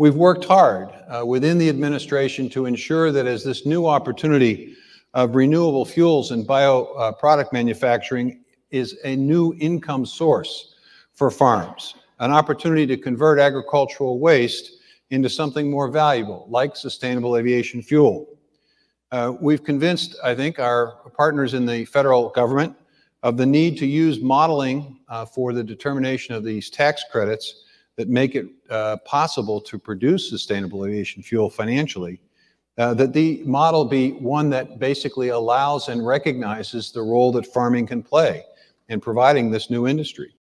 We've worked hard within the administration to ensure that as this new opportunity of renewable fuels and bioproduct manufacturing is a new income source for farms, an opportunity to convert agricultural waste into something more valuable, like sustainable aviation fuel. We've convinced, I think, our partners in the federal government of the need to use modeling for the determination of these tax credits that make it possible to produce sustainable aviation fuel financially, that the model be one that basically allows and recognizes the role that farming can play in providing this new industry.